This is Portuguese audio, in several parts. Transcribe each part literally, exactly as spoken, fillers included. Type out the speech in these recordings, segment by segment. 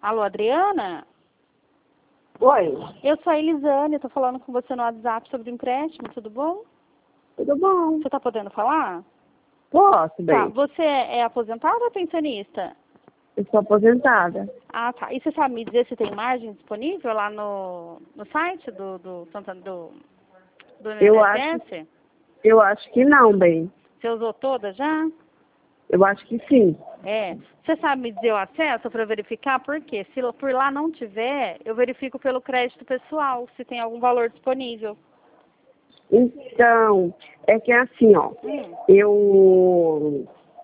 Alô, Adriana? Oi, Eu sou a Elisane, eu tô falando com você no WhatsApp sobre o empréstimo, tudo bom? tudo bom? Você tá podendo falar? Posso, Tá, bem. você é aposentada ou pensionista? Eu sou aposentada. Ah, tá. E você sabe me dizer se tem margem disponível lá no, no site do, do, Santander- do, do Eu acho, INSS? eu acho que não, bem. Você usou toda já? Eu acho que sim. É. Você sabe me dizer o acesso para verificar? Por quê? Se por lá não tiver, eu verifico pelo crédito pessoal, se tem algum valor disponível. Então, é que é assim, ó. Hum. Eu,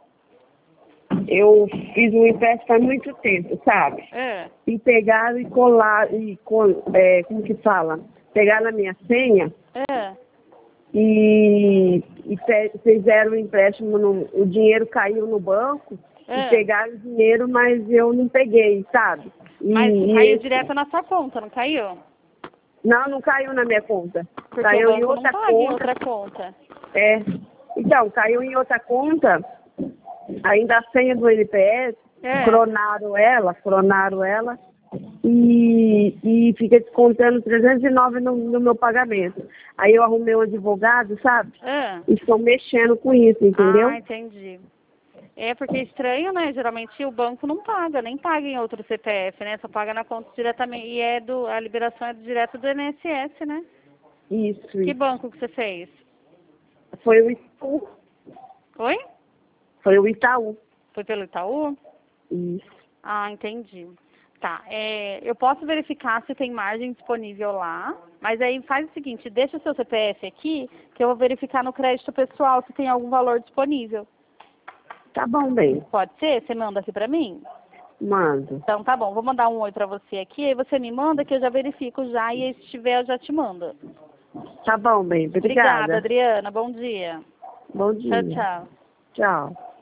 eu fiz um empréstimo há muito tempo, sabe? É. E pegaram e colaram, e, col- é, como que fala? Pegaram a minha senha É. e, e fe- fizeram o empréstimo, no, o dinheiro caiu no banco e É. pegaram o dinheiro, mas eu não peguei, sabe? E, Mas e caiu esse- direto na sua conta, não caiu? não, não caiu na minha conta. Porque Caiu o em banco não outra paga em conta. outra conta. É. Então, caiu em outra conta, ainda a senha do N P S, É. cronaram ela, cronaram ela, e, e fica descontando trezentos e nove no, no meu pagamento. Aí eu arrumei um advogado, sabe? É. E estou mexendo com isso, entendeu? Ah, entendi. É porque é estranho, né? Geralmente o banco não paga, nem paga em outro C P F, né? Só paga na conta diretamente. E é do, a liberação é direto do I N S S, né? Isso, Que isso. banco que você fez? Foi o Itaú. Oi? Foi o Itaú. Foi pelo Itaú? Isso. Ah, entendi. Tá, é, eu posso verificar se tem margem disponível lá, mas aí faz o seguinte, deixa o seu C P F aqui, que eu vou verificar no crédito pessoal se tem algum valor disponível. Tá bom, bem. Pode ser? Você manda aqui pra mim? Mando. Então tá bom, vou mandar um oi pra você aqui, aí você me manda que eu já verifico já, e aí se tiver eu já te mando. Tá bom, bem. Obrigada, Obrigada. Adriana, bom dia. Bom Tchau, dia. tchau. Tchau.